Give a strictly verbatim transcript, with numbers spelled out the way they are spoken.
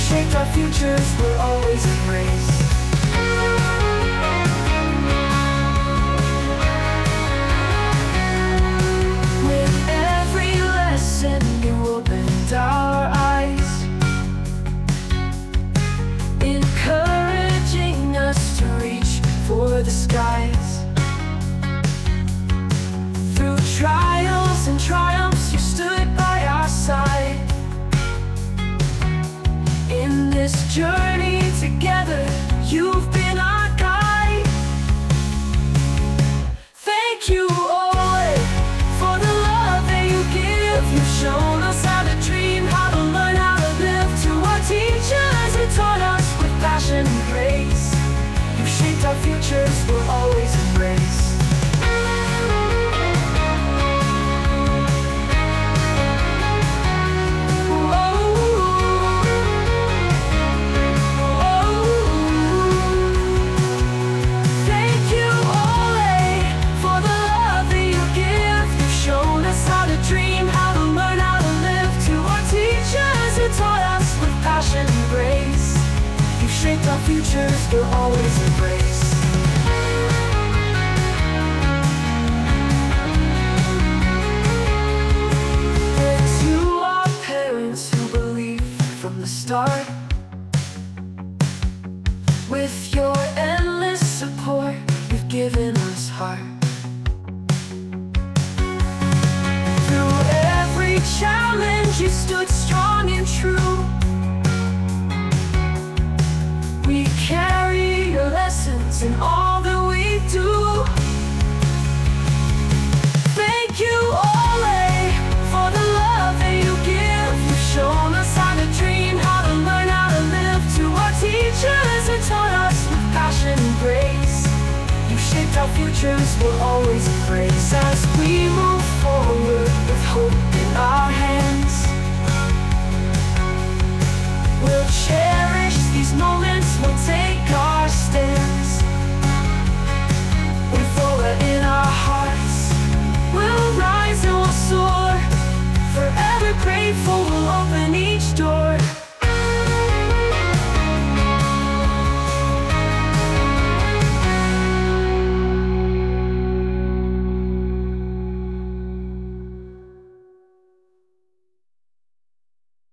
shaped our futures, we'll always embrace. With every lesson you opened our eyes, encouraging us to reach for the skies. Through trials and triumphs, you stood by our side. In this journey together, you've been our guide. Thank you, Ole, for the love that you give. You've shown us how to dream, how to learn, how to live. To our teachers who taught us with passion and grace, you've shaped our futures, we'll always embrace. Our futures we'll always embrace. And to our parents who believed from the start, with your endless support, you've given us heart. Through every challenge, you stood strong and true. We carry your lessons in all that we do. Thank you, Ole, for the love that you give. You've shown us how to dream, how to learn, how to live. To our teachers who taught us with passion and grace, you've shaped our futures, we'll always embrace. As we move forward with hope